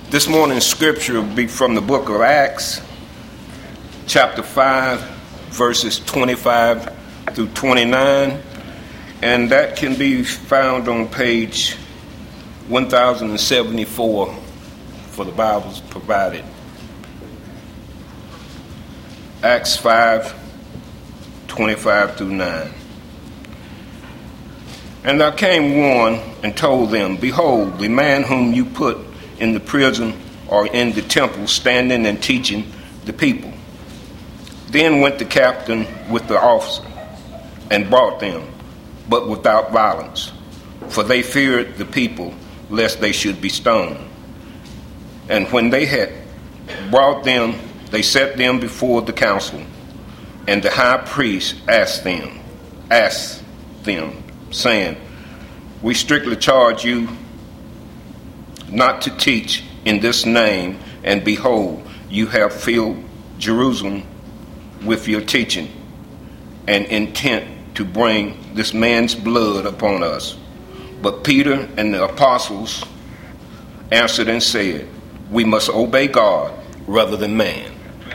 This morning's scripture will be from the book of Acts, chapter 5, verses 25 through 29, and that can be found on page 1074 for the Bibles provided. Acts 5, 25 through 9. And there came one and told them, Behold, the man whom you put in the prison or in the temple, standing and teaching the people. Then went the captain with the officer and brought them, but without violence, for they feared the people, lest they should be stoned. And when they had brought them, they set them before the council. And the high priest asked them, saying, We strictly charge you not to teach in this name, and behold, you have filled Jerusalem with your teaching, and intent to bring this man's blood upon us. But Peter and the apostles answered and said, We must obey God rather than man.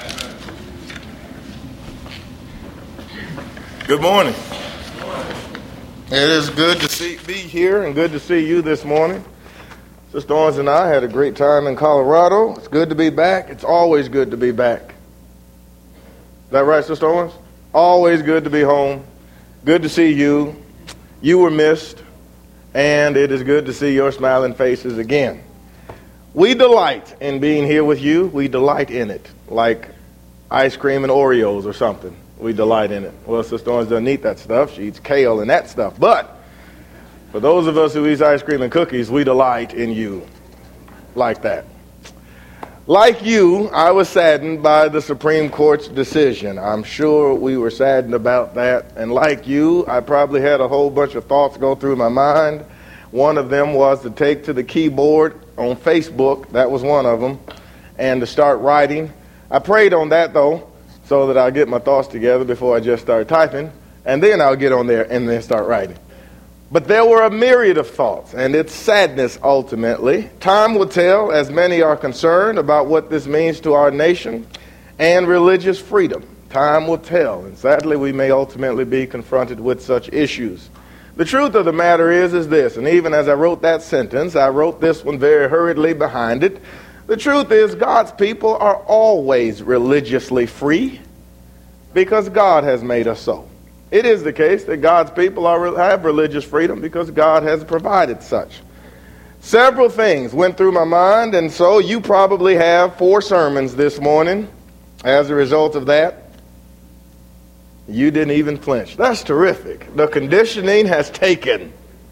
Good morning. It is good to be here and good to see you this morning. Sister Owens and I had a great time in Colorado. It's good to be back. It's always good to be back. Is that right, Sister Owens? Always good to be home. Good to see you. You were missed. And it is good to see your smiling faces again. We delight in being here with you. We delight in it. Like ice cream and Oreos or something. We delight in it. Well, Sister Owens doesn't eat that stuff. She eats kale and that stuff. But for those of us who eat ice cream and cookies, we delight in you like that. Like you, I was saddened by the Supreme Court's decision. I'm sure we were saddened about that. And like you, I probably had a whole bunch of thoughts go through my mind. One of them was to take to the keyboard on Facebook. That was one of them. And to start writing. I prayed on that, though, so that I'll get my thoughts together before I just start typing. And then I'll get on there and then start writing. But there were a myriad of thoughts, and it's sadness ultimately. Time will tell, as many are concerned about what this means to our nation and religious freedom. Time will tell, and sadly we may ultimately be confronted with such issues. The truth of the matter is this, and even as I wrote that sentence, I wrote this one very hurriedly behind it. The truth is God's people are always religiously free because God has made us so. It is the case that God's people have religious freedom because God has provided such. Several things went through my mind, and so you probably have 4 sermons this morning as a result of that. You didn't even flinch. That's terrific. The conditioning has taken.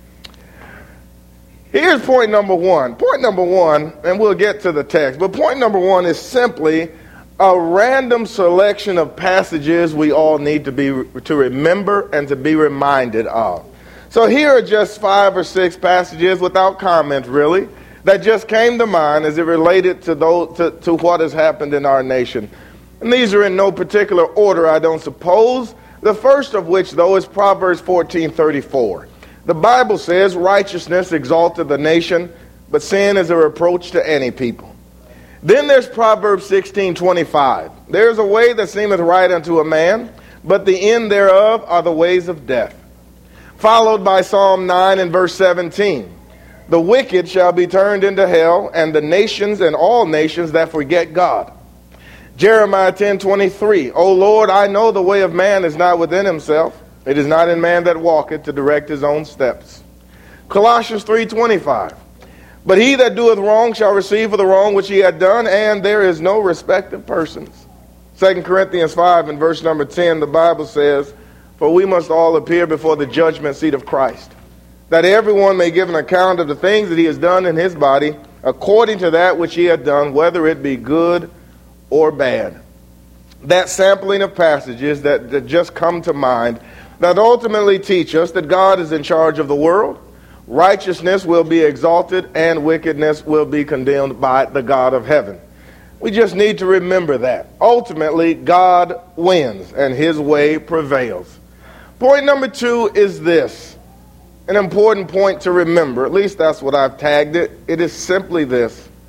Here's point number 1. Point number 1, and we'll get to the text, but point number 1 is simply a random selection of passages we all need to remember and to be reminded of. So here are just 5 or 6 passages without comment, really, that just came to mind as it related to what has happened in our nation. And these are in no particular order, I don't suppose. The first of which, though, is Proverbs 14:34. The Bible says, Righteousness exalteth the nation, but sin is a reproach to any people. Then there's Proverbs 16:25. There's a way that seemeth right unto a man, but the end thereof are the ways of death. Followed by Psalm 9 and verse 17. The wicked shall be turned into hell, and the nations and all nations that forget God. Jeremiah 10:23. O Lord, I know the way of man is not within himself. It is not in man that walketh to direct his own steps. Colossians 3:25. But he that doeth wrong shall receive for the wrong which he hath done, and there is no respect of persons. 2 Corinthians 5 and verse number 10, the Bible says, For we must all appear before the judgment seat of Christ, that everyone may give an account of the things that he has done in his body, according to that which he hath done, whether it be good or bad. That sampling of passages that just come to mind, that ultimately teach us that God is in charge of the world. Righteousness will be exalted and wickedness will be condemned by the God of heaven. We just need to remember that. Ultimately, God wins and his way prevails. Point number 2 is this. An important point to remember. At least that's what I've tagged it. It is simply this.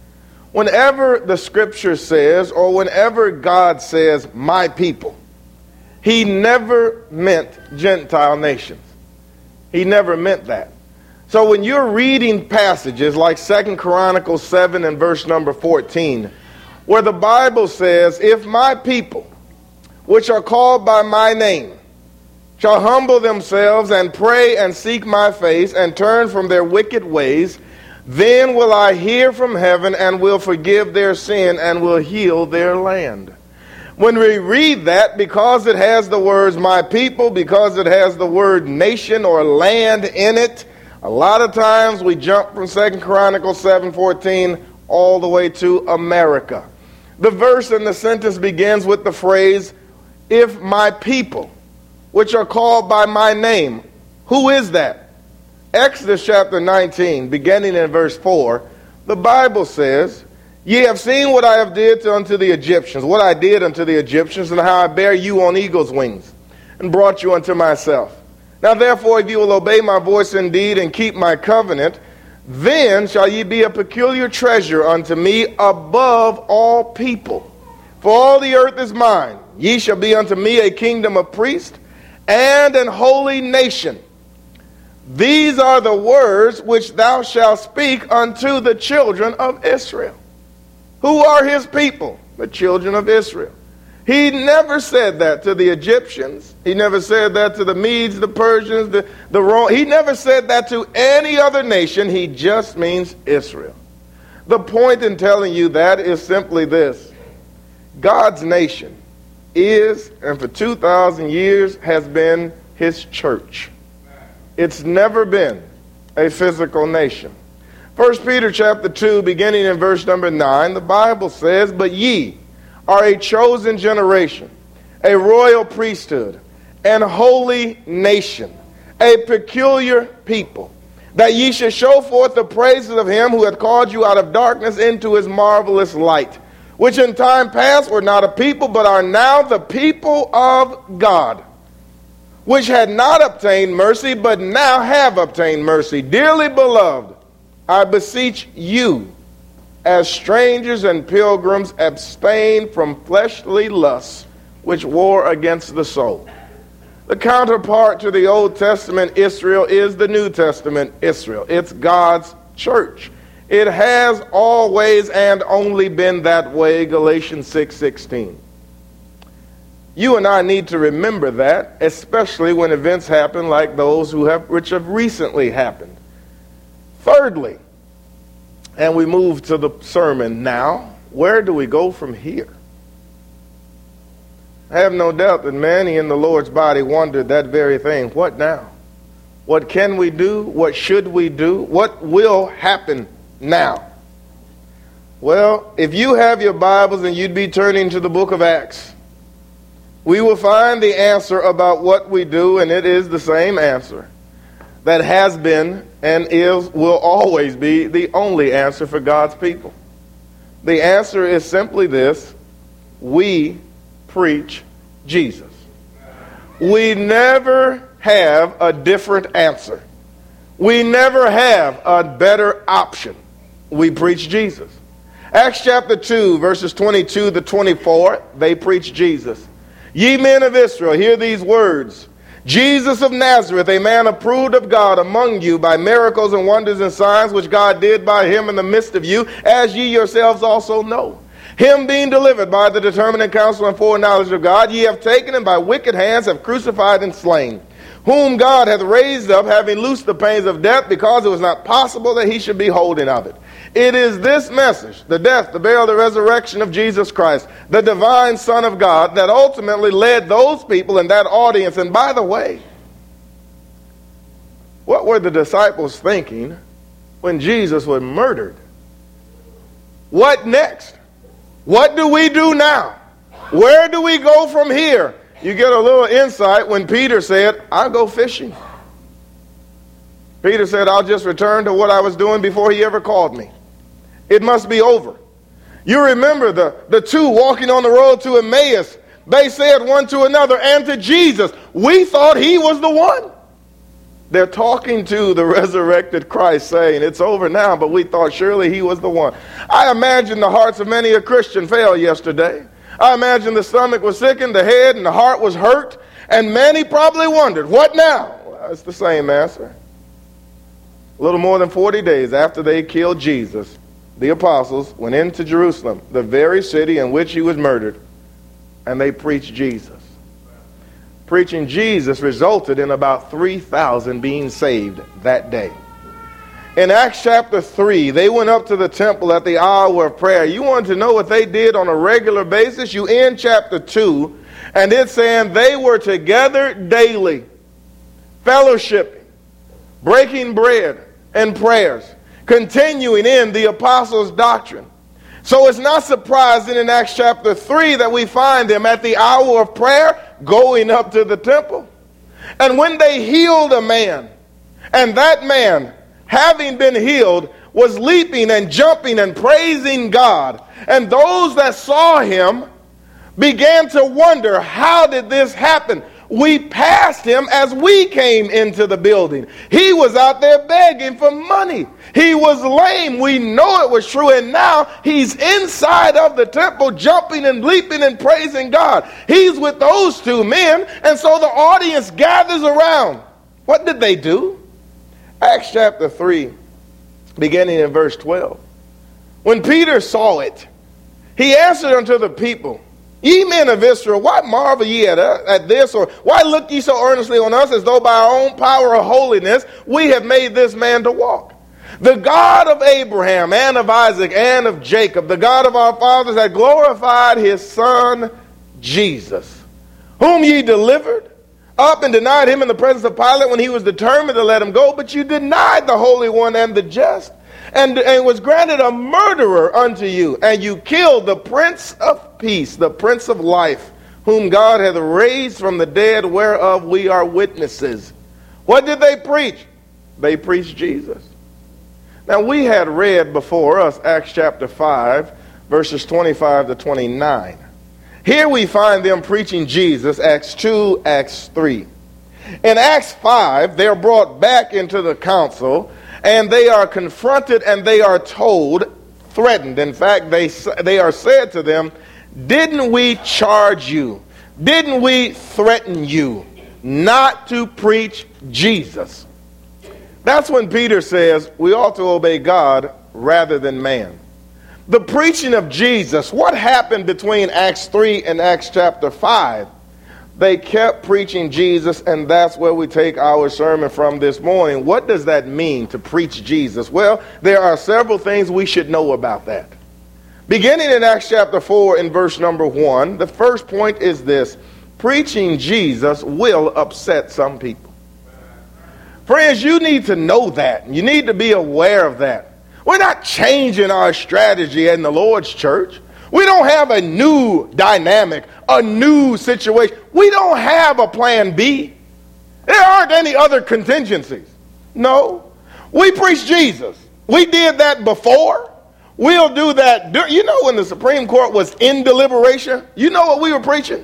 Whenever the scripture says, or whenever God says, my people, he never meant Gentile nations. He never meant that. So when you're reading passages like 2 Chronicles 7 and verse number 14, where the Bible says, if my people, which are called by my name, shall humble themselves and pray and seek my face and turn from their wicked ways, then will I hear from heaven and will forgive their sin and will heal their land. When we read that, because it has the words my people, because it has the word nation or land in it, a lot of times we jump from 2 Chronicles 7:14 all the way to America. The verse and the sentence begins with the phrase, if my people, which are called by my name. Who is that? Exodus chapter 19, beginning in verse 4, the Bible says, ye have seen what I have did unto the Egyptians, what I did unto the Egyptians, and how I bare you on eagle's wings, and brought you unto myself. Now therefore, if you will obey my voice indeed, and keep my covenant, then shall ye be a peculiar treasure unto me above all people. For all the earth is mine. Ye shall be unto me a kingdom of priests, and an holy nation. These are the words which thou shalt speak unto the children of Israel. Who are his people? The children of Israel. He never said that to the Egyptians. He never said that to the Medes, the Persians, the Romans. He never said that to any other nation. He just means Israel. The point in telling you that is simply this. God's nation is, and for 2,000 years has been, his church. It's never been a physical nation. 1 Peter chapter 2, beginning in verse number 9, the Bible says, but ye are a chosen generation, a royal priesthood, an holy nation, a peculiar people, that ye should show forth the praises of him who hath called you out of darkness into his marvelous light, which in time past were not a people, but are now the people of God, which had not obtained mercy, but now have obtained mercy. Dearly beloved, I beseech you, as strangers and pilgrims, abstain from fleshly lusts, which war against the soul. The counterpart to the Old Testament Israel is the New Testament Israel. It's God's church. It has always and only been that way, Galatians 6:16. You and I need to remember that, especially when events happen like those which have recently happened. Thirdly, and we move to the sermon now, where do we go from here? I have no doubt that many in the Lord's body wondered that very thing. What now? What can we do? What should we do? What will happen now? Well, if you have your Bibles and you'd be turning to the book of Acts, we will find the answer about what we do, and it is the same answer that has been and will always be the only answer for God's people. The answer is simply this: we preach Jesus. We never have a different answer. We never have a better option. We preach Jesus. Acts chapter 2, verses 22 to 24, they preach Jesus. Ye men of Israel, hear these words. Jesus of Nazareth, a man approved of God among you by miracles and wonders and signs which God did by him in the midst of you, as ye yourselves also know. Him being delivered by the determinate counsel and foreknowledge of God, ye have taken and by wicked hands have crucified and slain, whom God hath raised up, having loosed the pains of death, because it was not possible that he should be holden of it. It is this message, the death, the burial, the resurrection of Jesus Christ, the divine Son of God, that ultimately led those people in that audience. And by the way, what were the disciples thinking when Jesus was murdered? What next? What do we do now? Where do we go from here? You get a little insight when Peter said, I'll go fishing. Peter said, I'll just return to what I was doing before he ever called me. It must be over. You remember the two walking on the road to Emmaus. They said one to another and to Jesus, we thought he was the one. They're talking to the resurrected Christ, saying, it's over now, but we thought surely he was the one. I imagine the hearts of many a Christian fell yesterday. I imagine the stomach was sickened, the head and the heart was hurt, and many probably wondered, what now? Well, it's the same answer. A little more than 40 days after they killed Jesus, the apostles went into Jerusalem, the very city in which he was murdered, and they preached Jesus. Preaching Jesus resulted in about 3,000 being saved that day. In Acts chapter 3, they went up to the temple at the hour of prayer. You want to know what they did on a regular basis? You end chapter 2, and it's saying they were together daily, fellowshipping, breaking bread and prayers, continuing in the apostles' doctrine. So it's not surprising in Acts chapter 3 that we find them at the hour of prayer going up to the temple. And when they healed a man, and that man, having been healed, was leaping and jumping and praising God, and those that saw him began to wonder, how did this happen? We passed him as we came into the building. He was out there begging for money. He was lame. We know it was true. And now he's inside of the temple jumping and leaping and praising God. He's with those two men. And so the audience gathers around. What did they do? Acts chapter 3, beginning in verse 12. When Peter saw it, he answered unto the people, Ye men of Israel, why marvel ye at this? Or why look ye so earnestly on us, as though by our own power or holiness we have made this man to walk? The God of Abraham and of Isaac and of Jacob, the God of our fathers, had glorified his son Jesus, whom ye delivered up and denied him in the presence of Pilate when he was determined to let him go. But you denied the Holy One and the just, and was granted a murderer unto you, and you killed the Prince of Peace, the Prince of Life, whom God hath raised from the dead, whereof we are witnesses. What did they preach? They preached Jesus. Now, we had read before us Acts chapter 5, verses 25 to 29. Here we find them preaching Jesus, Acts 2, Acts 3. In Acts 5, they're brought back into the council, and they are confronted and they are told, threatened. In fact, they are said to them, didn't we charge you? Didn't we threaten you not to preach Jesus? That's when Peter says we ought to obey God rather than man. The preaching of Jesus, what happened between Acts 3 and Acts chapter 5? They kept preaching Jesus, and that's where we take our sermon from this morning. What does that mean, to preach Jesus? Well, there are several things we should know about that. Beginning in Acts chapter 4 in verse number 1, the first point is this: preaching Jesus will upset some people. Friends, you need to know that. You need to be aware of that. We're not changing our strategy in the Lord's church. We don't have a new dynamic, a new situation. We don't have a plan B. There aren't any other contingencies. No. We preach Jesus. We did that before. We'll do that. You know, when the Supreme Court was in deliberation, you know what we were preaching?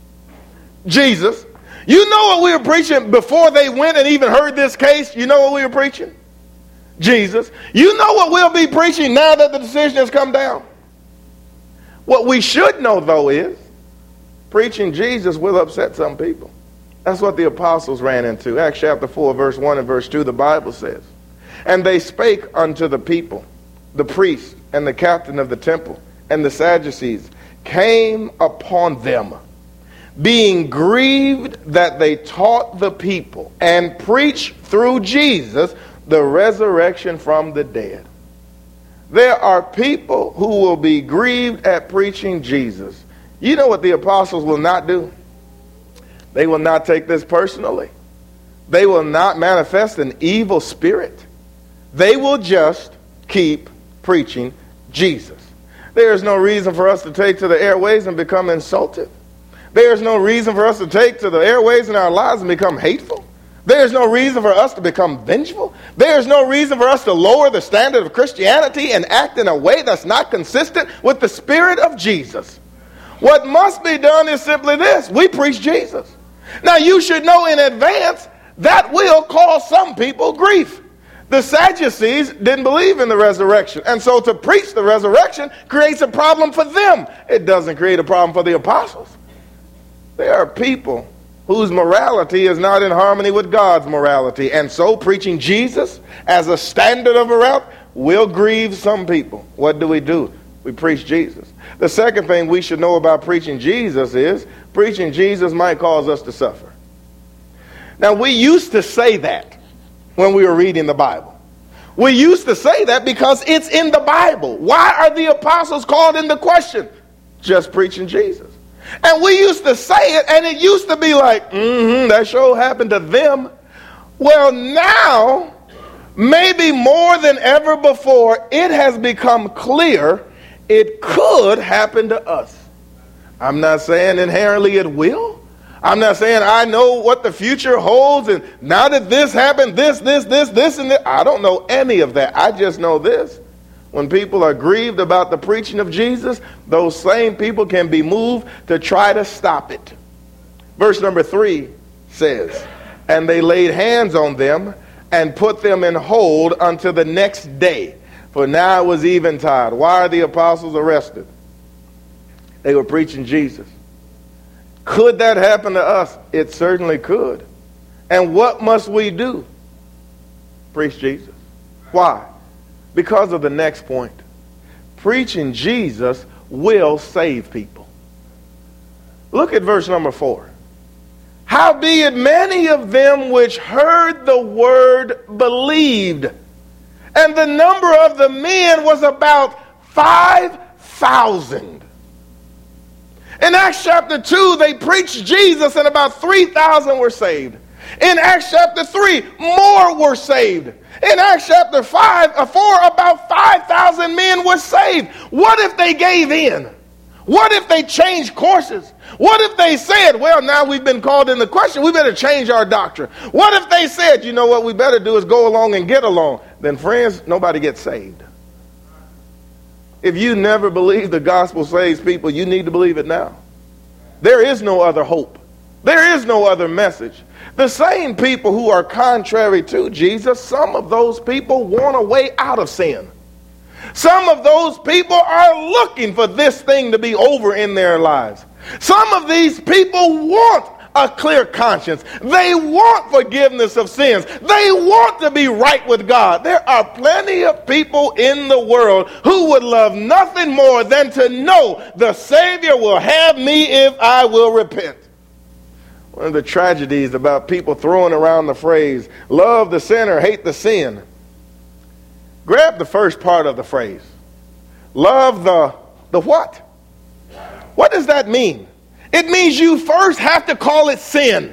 Jesus. You know what we were preaching before they went and even heard this case? You know what we were preaching? Jesus. You know what we'll be preaching now that the decision has come down? What we should know, though, is preaching Jesus will upset some people. That's what the apostles ran into. Acts chapter 4, verse 1 and verse 2, the Bible says, And they spake unto the people, the priests and the captain of the temple, and the Sadducees came upon them, being grieved that they taught the people and preached through Jesus the resurrection from the dead. There are people who will be grieved at preaching Jesus. You know what the apostles will not do? They will not take this personally. They will not manifest an evil spirit. They will just keep preaching Jesus. There is no reason for us to take to the airways and become insulted. There is no reason for us to take to the airways in our lives and become hateful. There's no reason for us to become vengeful. There's no reason for us to lower the standard of Christianity and act in a way that's not consistent with the Spirit of Jesus. What must be done is simply this: we preach Jesus. Now, you should know in advance that will cause some people grief. The Sadducees didn't believe in the resurrection. And so to preach the resurrection creates a problem for them. It doesn't create a problem for the apostles. There are people whose morality is not in harmony with God's morality. And so preaching Jesus as a standard of morality will grieve some people. What do? We preach Jesus. The second thing we should know about preaching Jesus is preaching Jesus might cause us to suffer. Now, we used to say that when we were reading the Bible. We used to say that because it's in the Bible. Why are the apostles called into question? Just preaching Jesus. And we used to say it, and it used to be like, that sure happened to them. Well, now, maybe more than ever before, it has become clear it could happen to us. I'm not saying inherently it will. I'm not saying I know what the future holds, and now that this happened, this, and this. I don't know any of that. I just know this. When people are grieved about the preaching of Jesus, those same people can be moved to try to stop it. Verse number 3 says, and they laid hands on them and put them in hold until the next day. For now it was eventide. Why are the apostles arrested? They were preaching Jesus. Could that happen to us? It certainly could. And what must we do? Preach Jesus. Why? Because of the next point. Preaching Jesus will save people. Look at verse number 4. Howbeit many of them which heard the word believed, and the number of the men was about 5,000. In Acts chapter 2, they preached Jesus and about 3,000 were saved. In Acts chapter 3, more were saved. In Acts chapter 4, about 5,000 men were saved. What if they gave in? What if they changed courses? What if they said, well, now we've been called into question, we better change our doctrine? What if they said, you know what we better do is go along and get along? Then, friends, nobody gets saved. If you never believe the gospel saves people, you need to believe it now. There is no other hope. There is no other message. The same people who are contrary to Jesus, some of those people want a way out of sin. Some of those people are looking for this thing to be over in their lives. Some of these people want a clear conscience. They want forgiveness of sins. They want to be right with God. There are plenty of people in the world who would love nothing more than to know the Savior will have me if I will repent. One of the tragedies about people throwing around the phrase, love the sinner, hate the sin. Grab the first part of the phrase. Love the what? What does that mean? It means you first have to call it sin.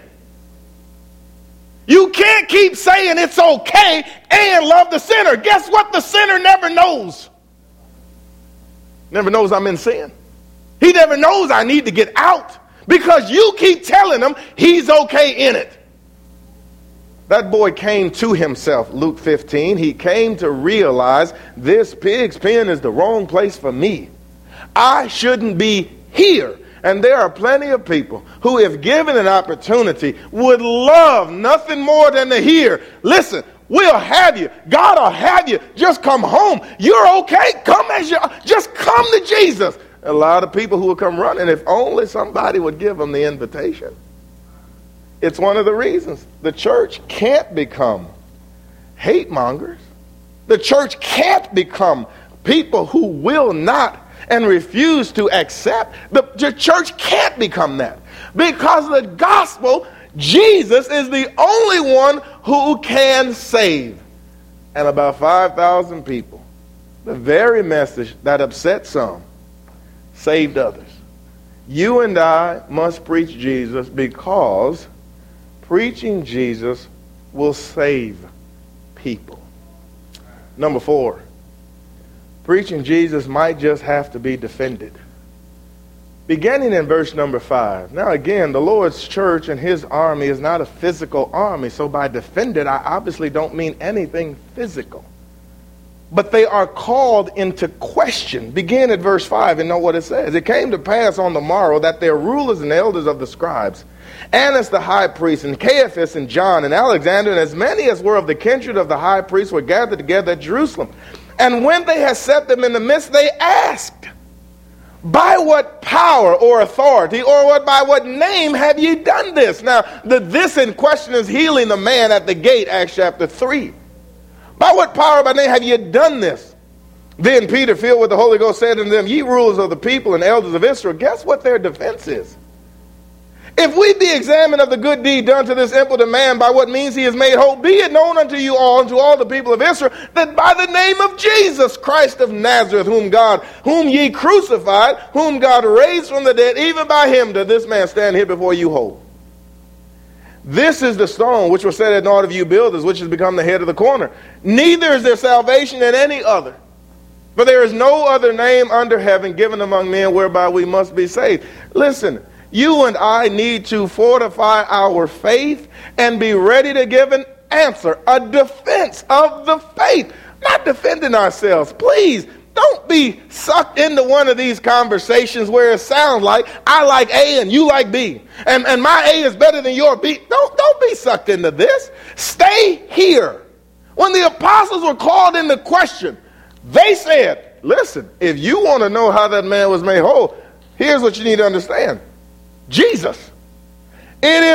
You can't keep saying it's okay and love the sinner. Guess what? The sinner never knows. Never knows I'm in sin. He never knows I need to get out because you keep telling him he's okay in it. That boy came to himself, Luke 15. He came to realize this pig's pen is the wrong place for me. I shouldn't be here. And there are plenty of people who, if given an opportunity, would love nothing more than to hear, listen, we'll have you. God will have you. Just come home. You're okay. Come as you are. Just come to Jesus. A lot of people who will come running if only somebody would give them the invitation. It's one of the reasons the church can't become hate mongers. The church can't become people who will not and refuse to accept. The church can't become that. Because the gospel, Jesus is the only one who can save. And about 5,000 people, the very message that upset some, saved others. You and I must preach Jesus because preaching Jesus will save people. Number 4. Preaching Jesus might just have to be defended. Beginning in verse number 5. Now again, the Lord's church and his army is not a physical army. So by defended, I obviously don't mean anything physical. But they are called into question. Begin at verse 5 and know what it says. It came to pass on the morrow that their rulers and elders of the scribes Annas the high priest, and Caiaphas, and John, and Alexander, and as many as were of the kindred of the high priest were gathered together at Jerusalem. And when they had set them in the midst, they asked, by what power or authority or by what name have ye done this? Now, this in question is healing the man at the gate, Acts chapter 3. By what power or by name have ye done this? Then Peter, filled with the Holy Ghost, said unto them, ye rulers of the people and elders of Israel, guess what their defense is? If we be examined of the good deed done to this impotent man, by what means he is made whole, be it known unto you all and to all the people of Israel, that by the name of Jesus Christ of Nazareth, whom ye crucified, whom God raised from the dead, even by him doth this man stand here before you whole. This is the stone which was set at naught of you builders, which has become the head of the corner. Neither is there salvation in any other. For there is no other name under heaven given among men whereby we must be saved. Listen, you and I need to fortify our faith and be ready to give an answer, a defense of the faith. Not defending ourselves. Please, don't be sucked into one of these conversations where it sounds like I like A and you like B. And my A is better than your B. Don't be sucked into this. Stay here. When the apostles were called into question, they said, listen, if you want to know how that man was made whole, here's what you need to understand. Jesus. It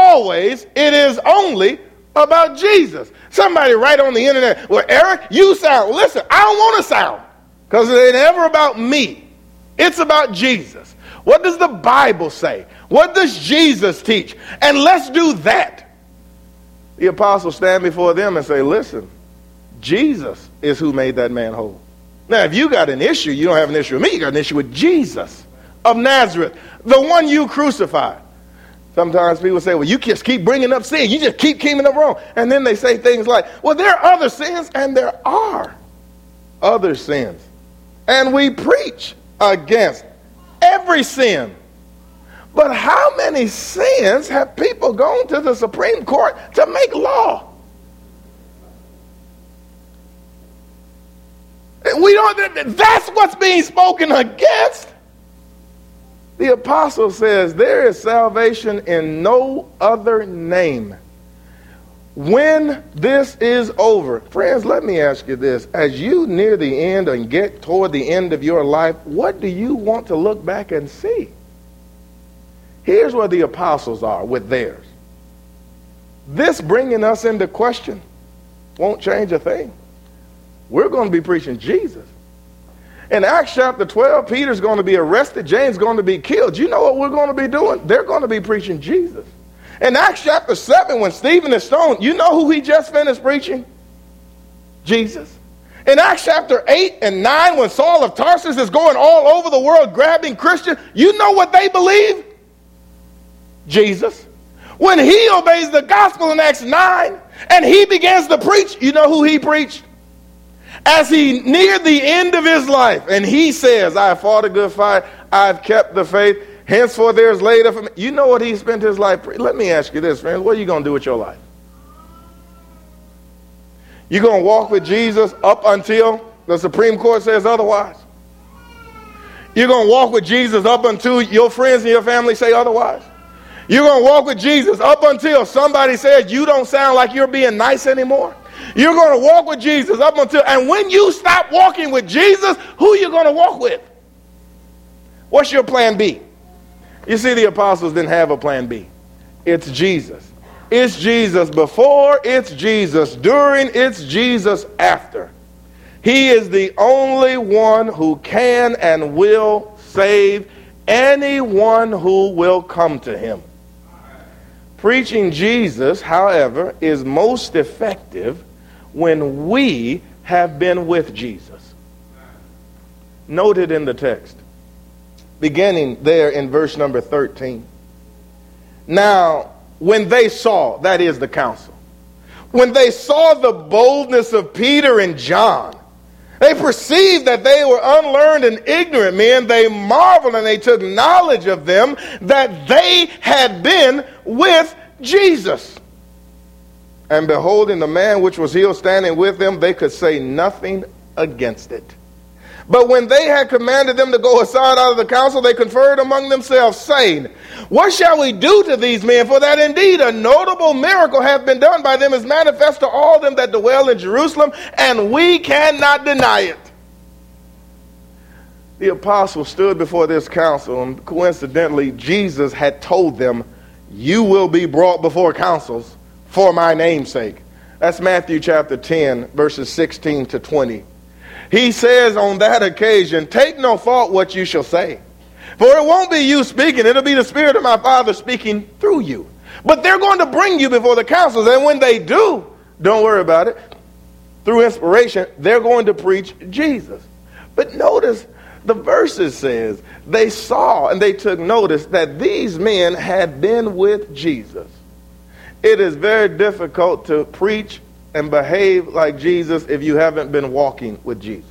is only about Jesus. Somebody write on the internet, well, Eric, you sound, listen, I don't want to sound, because it ain't ever about me. It's about Jesus. What does the Bible say? What does Jesus teach? And let's do that. The apostles stand before them and say, listen, Jesus is who made that man whole. Now, if you got an issue, you don't have an issue with me, you got an issue with Jesus of Nazareth, the one you crucified. Sometimes people say, well, you just keep bringing up sin. You just keep keeping up wrong. And then they say things like, well, there are other sins, and there are other sins. And we preach against every sin. But how many sins have people gone to the Supreme Court to make law? That's what's being spoken against. The apostle says there is salvation in no other name. When this is over, friends, let me ask you this. As you near the end and get toward the end of your life, what do you want to look back and see? Here's where the apostles are with theirs. This bringing us into question won't change a thing. We're going to be preaching Jesus. In Acts chapter 12, Peter's going to be arrested. James is going to be killed. You know what we're going to be doing? They're going to be preaching Jesus. In Acts chapter 7, when Stephen is stoned, you know who he just finished preaching? Jesus. In Acts chapter 8 and 9, when Saul of Tarsus is going all over the world grabbing Christians, you know what they believe? Jesus. When he obeys the gospel in Acts 9 and he begins to preach, you know who he preached? As he neared the end of his life, and he says, I have fought a good fight, I've kept the faith, henceforth there is laid up for me. You know what he spent his life? Let me ask you this, friends. What are you going to do with your life? You're going to walk with Jesus up until the Supreme Court says otherwise? You're going to walk with Jesus up until your friends and your family say otherwise? You're going to walk with Jesus up until somebody says you don't sound like you're being nice anymore? You're going to walk with Jesus up until, and when you stop walking with Jesus, who are you going to walk with? What's your plan B? You see, the apostles didn't have a plan B. It's Jesus. It's Jesus before, it's Jesus during, it's Jesus after. He is the only one who can and will save anyone who will come to him. Preaching Jesus, however, is most effective when we have been with Jesus. Noted in the text, beginning there in verse number 13. Now, when they saw, that is the council, when they saw the boldness of Peter and John, they perceived that they were unlearned and ignorant men. They marveled and they took knowledge of them that they had been with Jesus. And beholding the man which was healed standing with them, they could say nothing against it. But when they had commanded them to go aside out of the council, they conferred among themselves, saying, what shall we do to these men? For that indeed a notable miracle hath been done by them, is manifest to all them that dwell in Jerusalem, and we cannot deny it. The apostles stood before this council, and coincidentally, Jesus had told them, you will be brought before councils for my name's sake. That's Matthew chapter 10, verses 16 to 20. He says on that occasion, take no thought what you shall say. For it won't be you speaking, it'll be the Spirit of my Father speaking through you. But they're going to bring you before the councils, and when they do, don't worry about it. Through inspiration, they're going to preach Jesus. But notice the verses says they saw and they took notice that these men had been with Jesus. It is very difficult to preach and behave like Jesus if you haven't been walking with Jesus.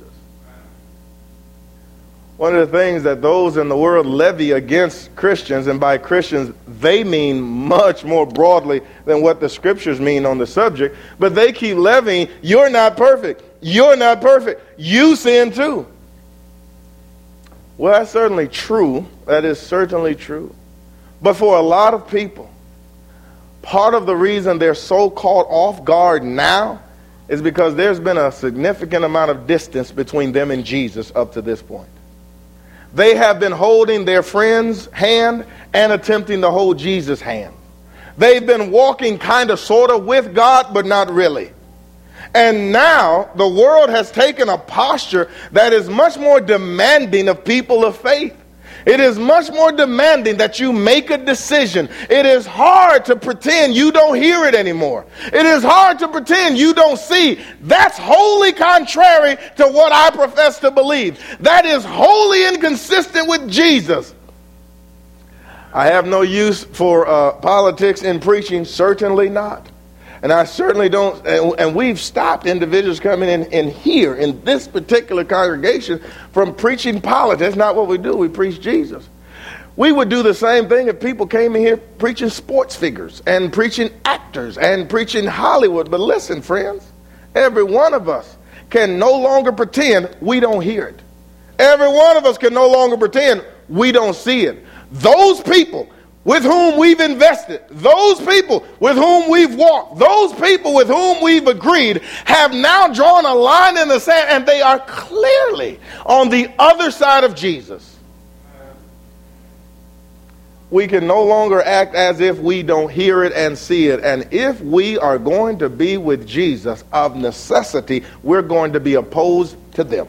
One of the things that those in the world levy against Christians, and by Christians they mean much more broadly than what the scriptures mean on the subject, but they keep levying, you're not perfect, you're not perfect, you sin too. Well, that's certainly true. That is certainly true. But for a lot of people, part of the reason they're so caught off guard now is because there's been a significant amount of distance between them and Jesus up to this point. They have been holding their friend's hand and attempting to hold Jesus' hand. They've been walking kind of sort of with God, but not really. And now the world has taken a posture that is much more demanding of people of faith. It is much more demanding that you make a decision. It is hard to pretend you don't hear it anymore. It is hard to pretend you don't see. That's wholly contrary to what I profess to believe. That is wholly inconsistent with Jesus. I have no use for politics in preaching, certainly not. And I certainly don't, and we've stopped individuals coming in here, in this particular congregation, from preaching politics. That's not what we do. We preach Jesus. We would do the same thing if people came in here preaching sports figures and preaching actors and preaching Hollywood. But listen, friends, every one of us can no longer pretend we don't hear it. Every one of us can no longer pretend we don't see it. Those people with whom we've invested, those people with whom we've walked, those people with whom we've agreed have now drawn a line in the sand, and they are clearly on the other side of Jesus. We can no longer act as if we don't hear it and see it. And if we are going to be with Jesus, of necessity, we're going to be opposed to them.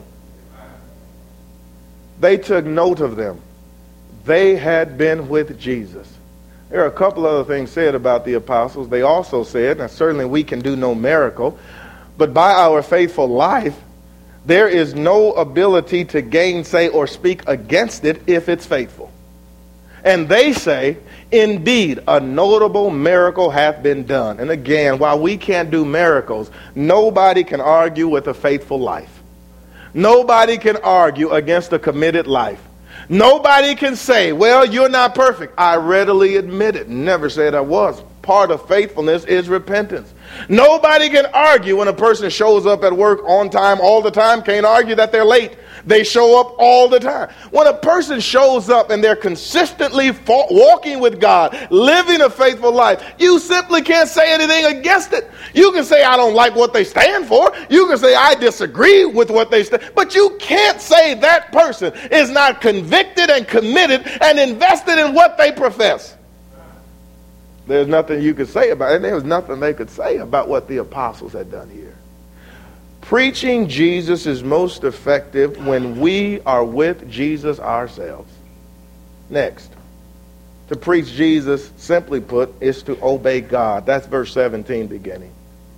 They took note of them. They had been with Jesus. There are a couple other things said about the apostles. They also said, and certainly we can do no miracle, but by our faithful life, there is no ability to gainsay or speak against it if it's faithful. And they say, indeed, a notable miracle hath been done. And again, while we can't do miracles, nobody can argue with a faithful life. Nobody can argue against a committed life. Nobody can say, well, you're not perfect. I readily admit it. Never said I was. Part of faithfulness is repentance. Nobody can argue when a person shows up at work on time all the time. Can't argue that they're late. They show up all the time. When a person shows up and they're consistently walking with God, living a faithful life, you simply can't say anything against it. You can say, I don't like what they stand for. You can say, I disagree with what they stand for. But you can't say that person is not convicted and committed and invested in what they profess. There's nothing you could say about it. And there was nothing they could say about what the apostles had done here. Preaching Jesus is most effective when we are with Jesus ourselves. Next, to preach Jesus, simply put, is to obey God. That's verse 17 beginning.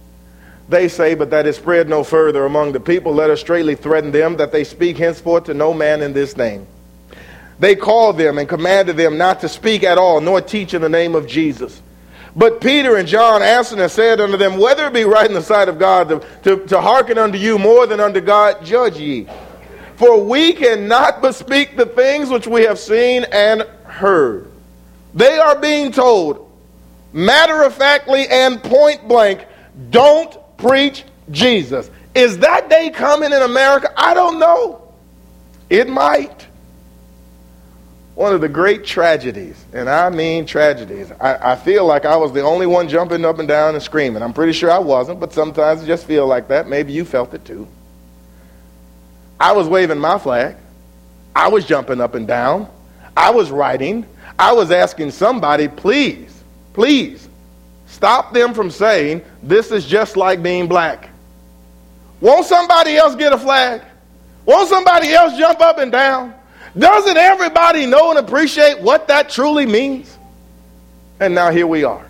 They say, but that it spread no further among the people, let us straitly threaten them that they speak henceforth to no man in this name. They called them and commanded them not to speak at all, nor teach in the name of Jesus. But Peter and John answered and said unto them, whether it be right in the sight of God to hearken unto you more than unto God, judge ye. For we cannot but speak the things which we have seen and heard. They are being told, matter-of-factly and point blank, don't preach Jesus. Is that day coming in America? I don't know. It might. One of the great tragedies, and I mean tragedies. I feel like I was the only one jumping up and down and screaming. I'm pretty sure I wasn't, but sometimes I just feel like that. Maybe you felt it too. I was waving my flag. I was jumping up and down. I was writing. I was asking somebody, please, please, stop them from saying, this is just like being black. Won't somebody else get a flag? Won't somebody else jump up and down? Doesn't everybody know and appreciate what that truly means? And now here we are.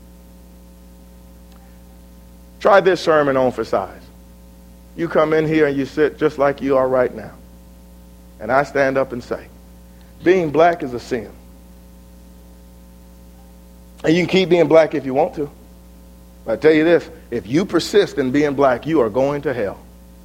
Try this sermon on for size. You come in here and you sit just like you are right now. And I stand up and say, being black is a sin. And you can keep being black if you want to. But I tell you this, if you persist in being black, you are going to hell.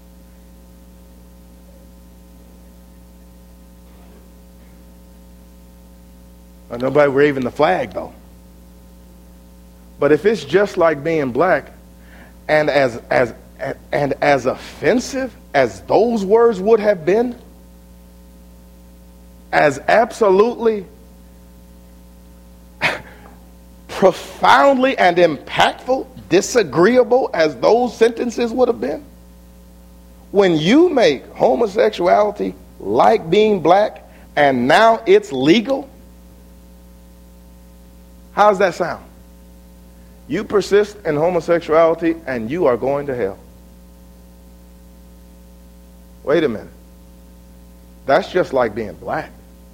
Nobody waving the flag, though. But if it's just like being black, and as offensive as those words would have been, as absolutely profoundly and impactful, disagreeable as those sentences would have been, when you make homosexuality like being black and now it's legal, how's that sound? You persist in homosexuality and you are going to hell. Wait a minute. That's just like being black.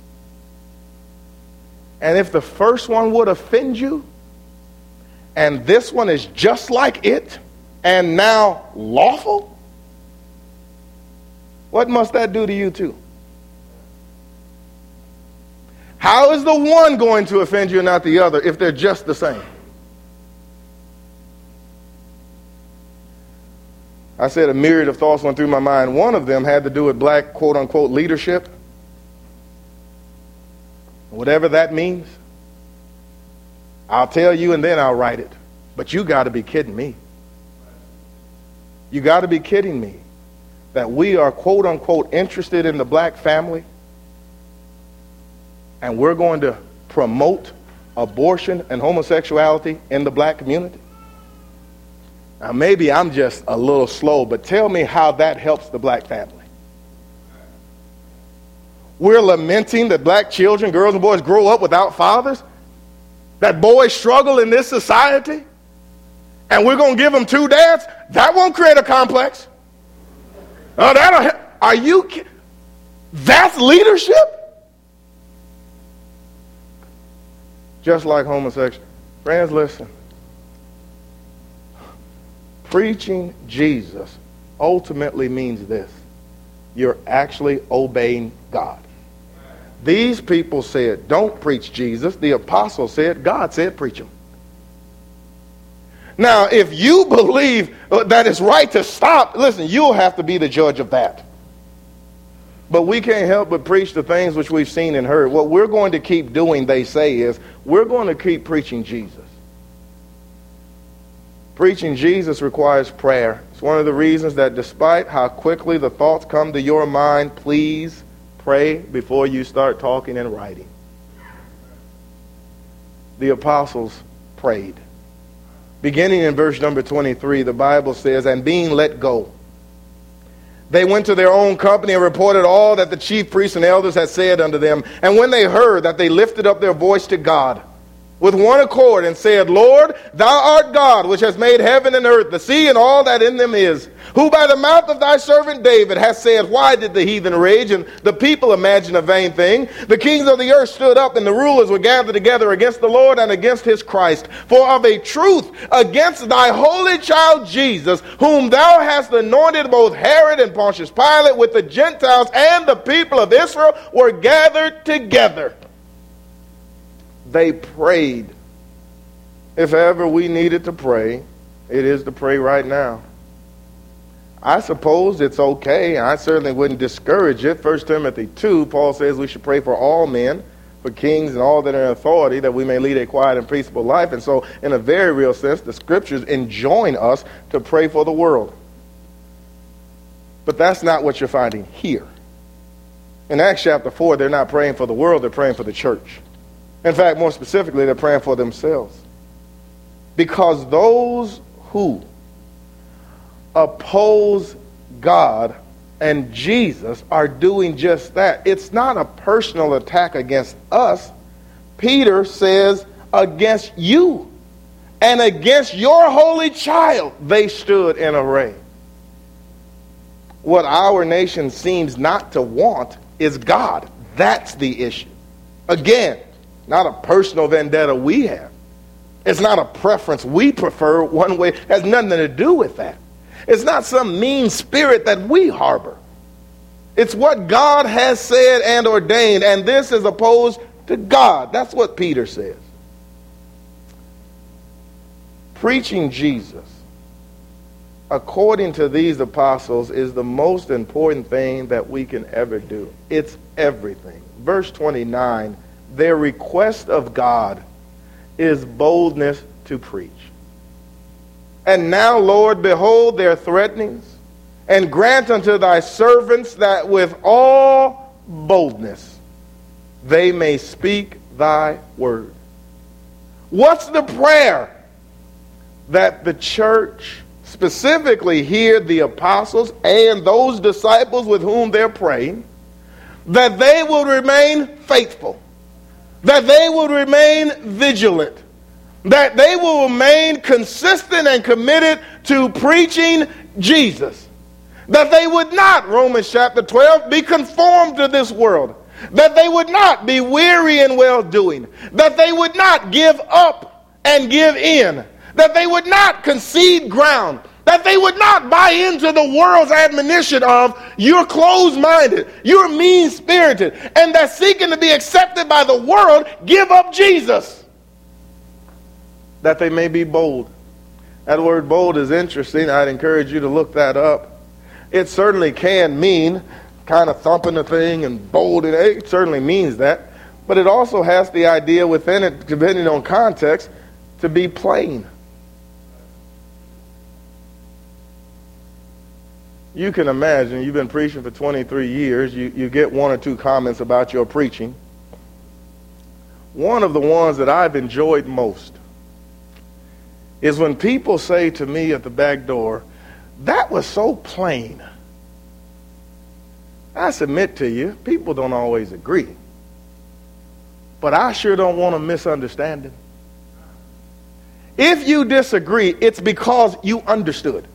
And if the first one would offend you, and this one is just like it, and now lawful, what must that do to you too? How is the one going to offend you and not the other if they're just the same? I said a myriad of thoughts went through my mind. One of them had to do with black, quote-unquote, leadership. Whatever that means, I'll tell you and then I'll write it. But you got to be kidding me. You got to be kidding me that we are, quote-unquote, interested in the black family and we're going to promote abortion and homosexuality in the black community? Now, maybe I'm just a little slow, but tell me how that helps the black family. We're lamenting that black children, girls and boys, grow up without fathers, that boys struggle in this society, and we're going to give them two dads? That won't create a complex. Are you kidding? That's leadership? Just like homosexual. Friends, listen. Preaching Jesus ultimately means this. You're actually obeying God. These people said, don't preach Jesus. The apostle said, God said, preach him. Now, if you believe that it's right to stop, listen, you'll have to be the judge of that. But we can't help but preach the things which we've seen and heard. What we're going to keep doing, they say, is we're going to keep preaching Jesus. Preaching Jesus requires prayer. It's one of the reasons that despite how quickly the thoughts come to your mind, please pray before you start talking and writing. The apostles prayed. Beginning in verse number 23, the Bible says, and being let go, they went to their own company and reported all that the chief priests and elders had said unto them. And when they heard that, they lifted up their voice to God with one accord and said, Lord, thou art God, which has made heaven and earth, the sea and all that in them is, who by the mouth of thy servant David hast said, why did the heathen rage and the people imagine a vain thing? The kings of the earth stood up and the rulers were gathered together against the Lord and against his Christ. For of a truth against thy holy child Jesus, whom thou hast anointed, both Herod and Pontius Pilate with the Gentiles and the people of Israel were gathered together. They prayed. If ever we needed to pray, it is to pray right now. I suppose it's okay. I certainly wouldn't discourage it. 1 Timothy 2, Paul says we should pray for all men, for kings and all that are in authority, that we may lead a quiet and peaceable life. And so, in a very real sense, the scriptures enjoin us to pray for the world. But that's not what you're finding here. In Acts chapter 4, they're not praying for the world, they're praying for the church. In fact, more specifically, they're praying for themselves. Because those who oppose God and Jesus are doing just that. It's not a personal attack against us. Peter says, against you and against your holy child, they stood in array. What our nation seems not to want is God. That's the issue. Again, not a personal vendetta we have. It's not a preference we prefer one way. It has nothing to do with that. It's not some mean spirit that we harbor. It's what God has said and ordained, and this is opposed to God. That's what Peter says. Preaching Jesus, according to these apostles, is the most important thing that we can ever do. It's everything. Verse 29, their request of God is boldness to preach. And now, Lord, behold their threatenings, and grant unto thy servants that with all boldness they may speak thy word. What's the prayer? That the church, specifically here the apostles and those disciples with whom they're praying, that they will remain faithful, that they will remain vigilant, that they will remain consistent and committed to preaching Jesus, that they would not, Romans chapter 12, be conformed to this world, that they would not be weary in well-doing, that they would not give up and give in, that they would not concede ground, that they would not buy into the world's admonition of you're closed-minded, you're mean-spirited, and that seeking to be accepted by the world, give up Jesus. That they may be bold. That word bold is interesting. I'd encourage you to look that up. It certainly can mean kind of thumping the thing and bold. It certainly means that. But it also has the idea within it, depending on context, to be plain. You can imagine, you've been preaching for 23 years, you get one or two comments about your preaching. One of the ones that I've enjoyed most is when people say to me at the back door, that was so plain. I submit to you, people don't always agree. But I sure don't want a misunderstanding. If you disagree, it's because you understood.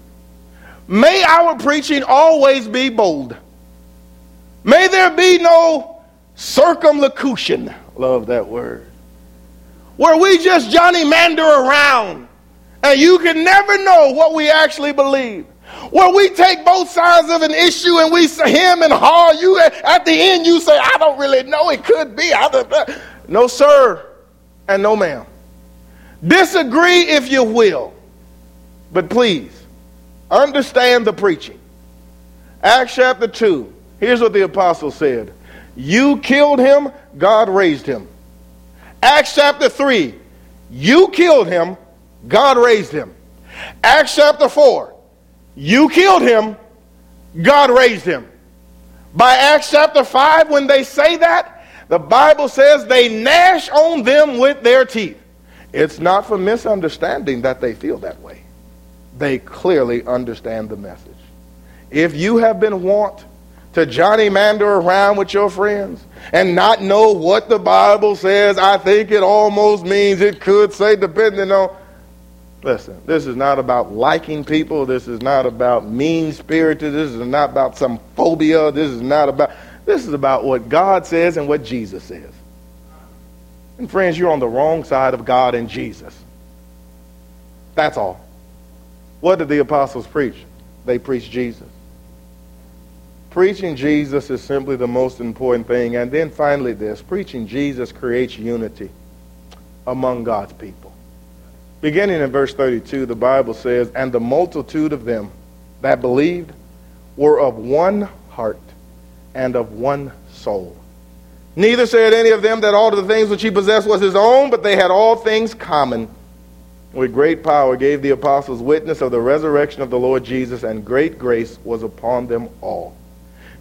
May our preaching always be bold. May there be no circumlocution. Love that word. Where we just Johnny Mander around and you can never know what we actually believe. Where we take both sides of an issue and we say him and haw. You at the end you say, I don't really know. It could be. No, sir, and no, ma'am. Disagree if you will, but please understand the preaching. Acts chapter 2. Here's what the apostle said. You killed him, God raised him. Acts chapter 3. You killed him, God raised him. Acts chapter 4. You killed him, God raised him. By Acts chapter 5, when they say that, the Bible says they gnash on them with their teeth. It's not for misunderstanding that they feel that way. They clearly understand the message. If you have been wont to Johnny Mander around with your friends and not know what the Bible says, I think it almost means it could say, depending on. Listen, this is not about liking people. This is not about mean-spirited. This is not about some phobia. This is about what God says and what Jesus says. And friends, you're on the wrong side of God and Jesus. That's all. What did the apostles preach? They preached Jesus. Preaching Jesus is simply the most important thing. And then finally this, preaching Jesus creates unity among God's people. Beginning in verse 32, the Bible says, and the multitude of them that believed were of one heart and of one soul. Neither said any of them that all of the things which he possessed was his own, but they had all things common. With great power gave the apostles witness of the resurrection of the Lord Jesus, and great grace was upon them all.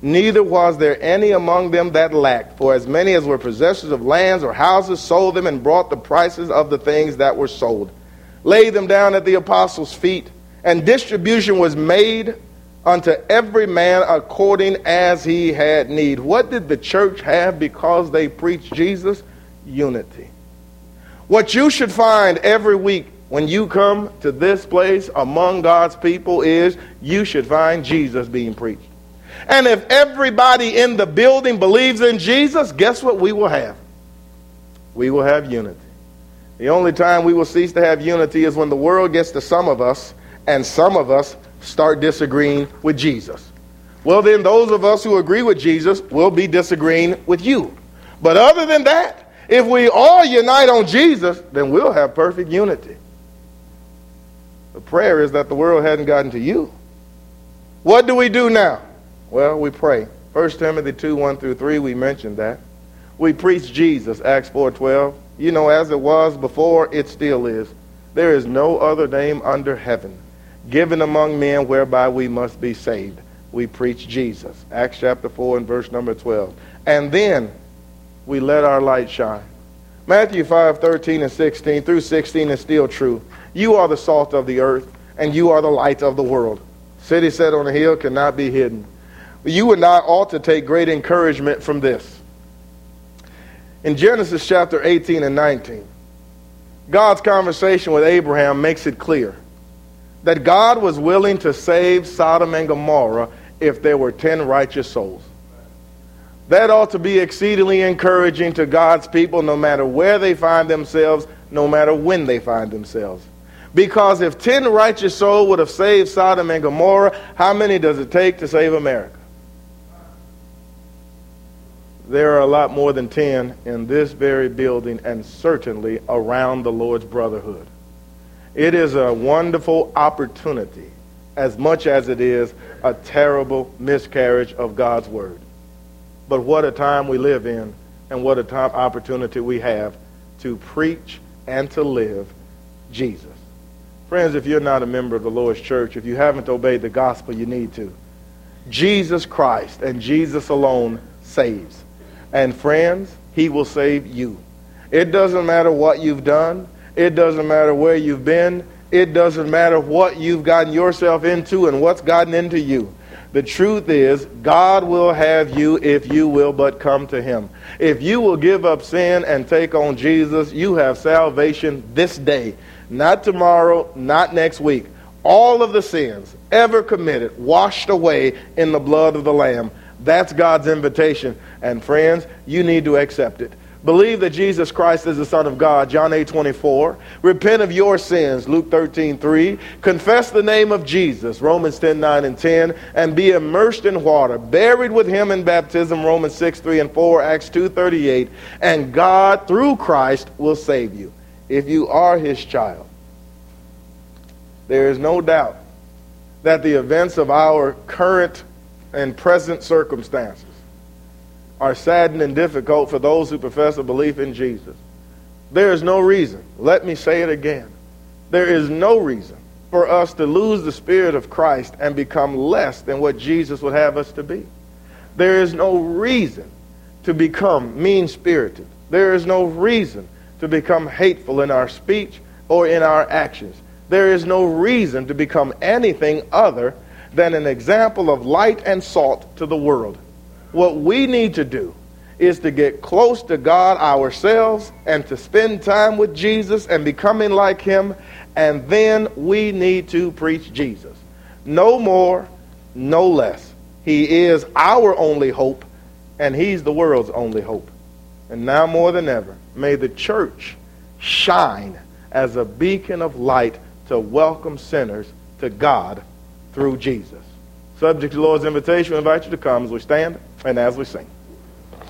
Neither was there any among them that lacked. For as many as were possessors of lands or houses sold them and brought the prices of the things that were sold, laid them down at the apostles' feet, and distribution was made unto every man according as he had need. What did the church have because they preached Jesus? Unity. What you should find every week when you come to this place among God's people is you should find Jesus being preached. And if everybody in the building believes in Jesus, guess what we will have? We will have unity. The only time we will cease to have unity is when the world gets to some of us, and some of us start disagreeing with Jesus. Well, then those of us who agree with Jesus will be disagreeing with you. But other than that, if we all unite on Jesus, then we'll have perfect unity. The prayer is that the world hadn't gotten to you. What do we do now? Well, we pray. 1 Timothy 2, 1 through 3, we mentioned that. We preach Jesus, Acts 4:12. You know, as it was before, it still is. There is no other name under heaven given among men whereby we must be saved. We preach Jesus, Acts chapter 4 and verse number 12. And then we let our light shine. Matthew 5:13 and 16 through 16 is still true. You are the salt of the earth, and you are the light of the world. City set on a hill cannot be hidden. You and I ought to take great encouragement from this. In Genesis chapter 18 and 19, God's conversation with Abraham makes it clear that God was willing to save Sodom and Gomorrah if there were 10 righteous souls. That ought to be exceedingly encouraging to God's people, no matter where they find themselves, no matter when they find themselves. Because if 10 righteous souls would have saved Sodom and Gomorrah, how many does it take to save America? There are a lot more than 10 in this very building and certainly around the Lord's brotherhood. It is a wonderful opportunity as much as it is a terrible miscarriage of God's word. But what a time we live in, and what a time opportunity we have to preach and to live Jesus. Friends, if you're not a member of the Lord's church, if you haven't obeyed the gospel, you need to. Jesus Christ and Jesus alone saves. And friends, he will save you. It doesn't matter what you've done. It doesn't matter where you've been. It doesn't matter what you've gotten yourself into and what's gotten into you. The truth is, God will have you if you will but come to him. If you will give up sin and take on Jesus, you have salvation this day. Not tomorrow, not next week. All of the sins ever committed, washed away in the blood of the Lamb. That's God's invitation. And friends, you need to accept it. Believe that Jesus Christ is the Son of God, John 8:24. Repent of your sins, Luke 13:3. Confess the name of Jesus, Romans 10:9 and 10. And be immersed in water, buried with him in baptism, Romans 6:3 and 4, Acts 2:38. And God, through Christ, will save you if you are his child. There is no doubt that the events of our current and present circumstances are saddened and difficult for those who profess a belief in Jesus. There is no reason, let me say it again, there is no reason for us to lose the Spirit of Christ and become less than what Jesus would have us to be. There is no reason to become mean-spirited. There is no reason to become hateful in our speech or in our actions. There is no reason to become anything other than an example of light and salt to the world. What we need to do is to get close to God ourselves and to spend time with Jesus and becoming like him, and then we need to preach Jesus. No more, no less. He is our only hope, and he's the world's only hope. And now more than ever, may the church shine as a beacon of light to welcome sinners to God through Jesus. Subject to the Lord's invitation, we invite you to come as we stand and as we sing.